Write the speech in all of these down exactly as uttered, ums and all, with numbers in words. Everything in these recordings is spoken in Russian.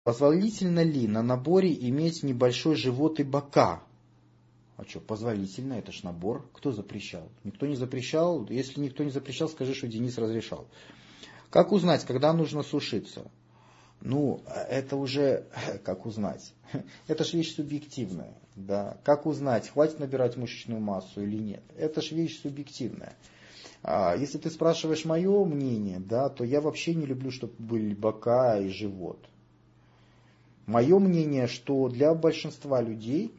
Позволительно ли на наборе иметь небольшой живот и бока? А что, позволительно, это ж набор. Кто запрещал? Никто не запрещал. Если никто не запрещал, скажи, что Денис разрешал. Как узнать, когда нужно сушиться? Ну, это уже, как узнать? Это ж вещь субъективная. Да? Как узнать, хватит набирать мышечную массу или нет? Это ж вещь субъективная. А если ты спрашиваешь мое мнение, да, то я вообще не люблю, чтобы были бока и живот. Мое мнение, что для большинства людей,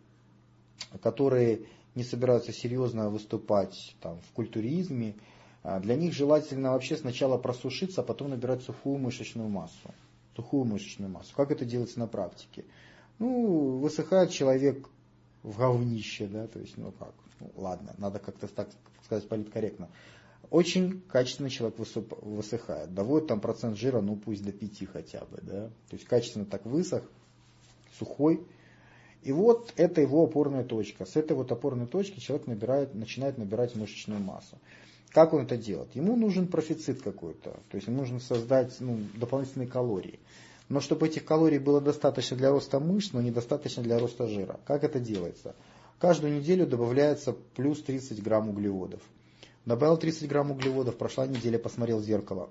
которые не собираются серьезно выступать там, в культуризме, для них желательно вообще сначала просушиться, а потом набирать сухую мышечную массу. Сухую мышечную массу. Как это делается на практике? Ну, высыхает человек в говнище, да, то есть, ну как, ну, ладно, надо как-то так сказать политкорректно. Очень качественно человек высыхает. Доводит там процент жира, ну пусть до пяти хотя бы, да. То есть качественно так высох, сухой. И вот это его опорная точка. С этой вот опорной точки человек набирает, начинает набирать мышечную массу. Как он это делает? Ему нужен профицит какой-то. То есть ему нужно создать ну, дополнительные калории. Но чтобы этих калорий было достаточно для роста мышц, но недостаточно для роста жира. Как это делается? Каждую неделю добавляется плюс тридцать грамм углеводов. Добавил тридцать грамм углеводов, прошла неделя, посмотрел в зеркало.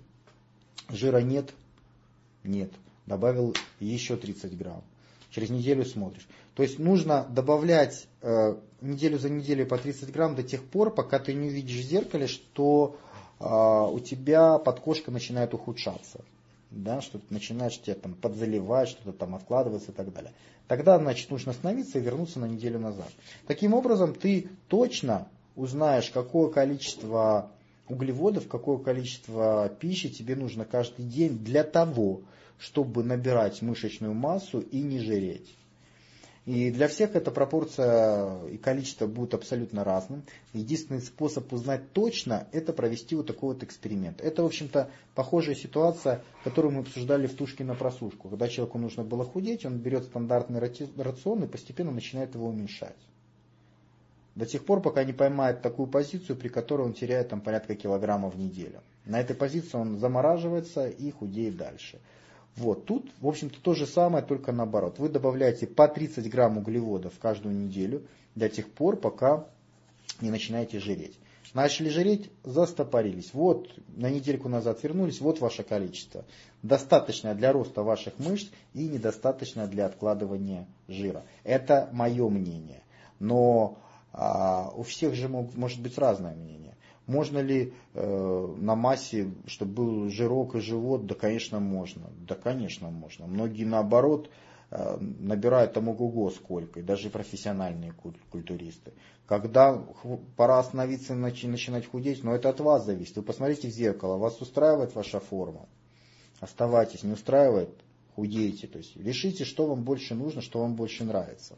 Жира нет? Нет. Добавил еще тридцать грамм. Через неделю смотришь. То есть нужно добавлять э, неделю за неделей по тридцать грамм до тех пор, пока ты не увидишь в зеркале, что э, у тебя подкожка начинает ухудшаться. Да, что-то начинаешь тебя там подзаливать, что-то там откладываться и так далее. Тогда, значит, нужно остановиться и вернуться на неделю назад. Таким образом, ты точно узнаешь, какое количество углеводов, какое количество пищи тебе нужно каждый день для того, чтобы набирать мышечную массу и не жиреть. И для всех эта пропорция и количество будут абсолютно разным. Единственный способ узнать точно, это провести вот такой вот эксперимент. Это, в общем-то, похожая ситуация, которую мы обсуждали в «Тушке на просушку». Когда человеку нужно было худеть, он берет стандартный рацион и постепенно начинает его уменьшать. До тех пор, пока не поймает такую позицию, при которой он теряет там, порядка килограмма в неделю. На этой позиции он замораживается и худеет дальше. Вот, тут, в общем-то, то же самое, только наоборот. Вы добавляете по тридцать грамм углеводов каждую неделю до тех пор, пока не начинаете жиреть. Начали жиреть, застопорились. Вот, на недельку назад вернулись, вот ваше количество. Достаточное для роста ваших мышц и недостаточно для откладывания жира. Это мое мнение. Но а, у всех же мог, может быть разное мнение. Можно ли э, на массе, чтобы был жирок и живот? Да, конечно, можно. Да, конечно, можно. Многие, наоборот, э, набирают там ого-го сколько, и даже профессиональные культуристы. Когда пора остановиться и начинать худеть, но это от вас зависит. Вы посмотрите в зеркало, вас устраивает ваша форма? Оставайтесь, не устраивает? Худейте. То есть решите, что вам больше нужно, что вам больше нравится.